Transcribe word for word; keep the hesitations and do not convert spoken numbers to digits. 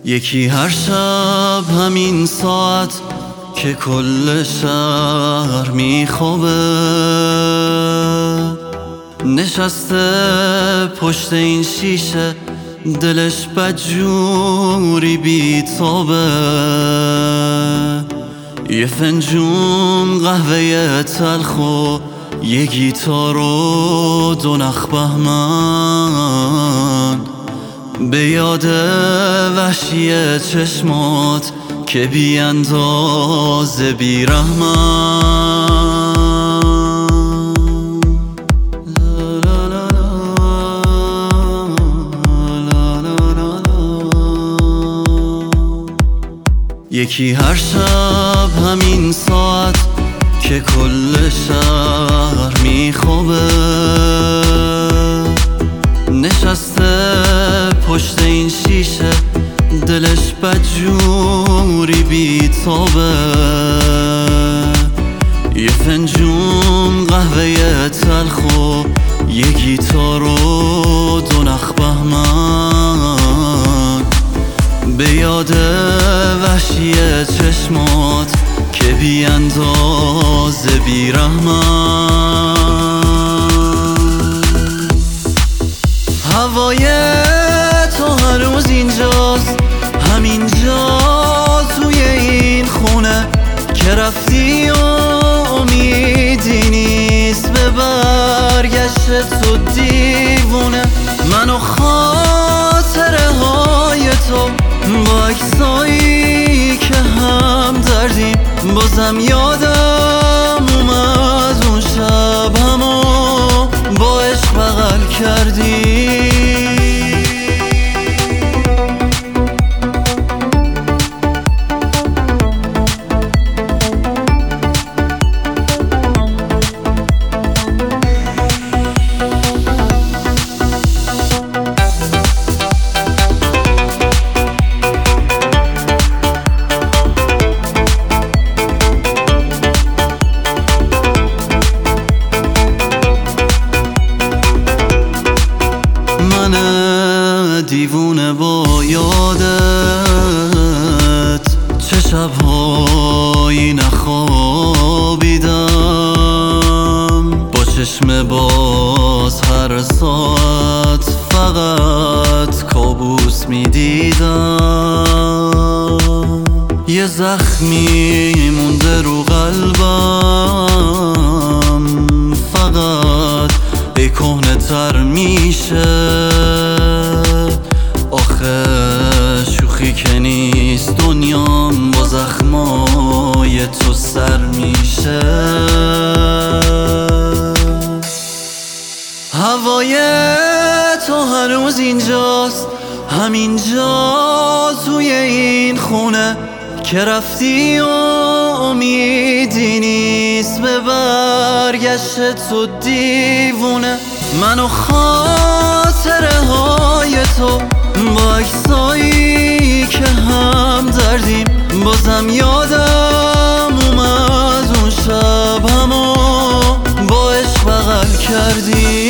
یکی هر شب همین ساعت که کل شهر میخوابه، نشسته پشت این شیشه دلش بدجوری بیتابه. یه فنجون قهوه تلخ و یه گیتار و دو نخ بهمن، به یاد وحشی چشمات که بی اندازه بی رحمن. یکی هر شب همین ساعت که کل شهر میخوابه، نشسته پشت این شیشه دلش بدجوری بیتابه. یه فنجون قهوه تلخ و یه گیتار و دو نخ بهمن، به یاد وحشی چشمات که بی اندازه بی رحمن. هوای تو هنوز اینجاست، همینجا توی این خونه که رفتی و امیدی نیست به برگشت تو دیوونه. من و خاطره های تو با عکسایی که هم دردیم، بازم یادم اومد اون شب همو با عشق بغل کردی. دیوونه با یادت چه شبهایی نخوابیدم، با چشم باز هر ساعت فقط کابوس میدیدم. یه زخمی مونده رو قلبم، فقط ای کهنه تر میشه. آخه شوخی که نیست دنیام با زخمای تو سر میشه. هوای تو هنوز اینجاست، همینجا توی این خونه که رفتی و امیدی نیست به برگشت تو دیوونه. من و خاطره های تو با عکسایی که هم دردیم، بازم یادم اومد اون شب همو با عشق بغل کردی.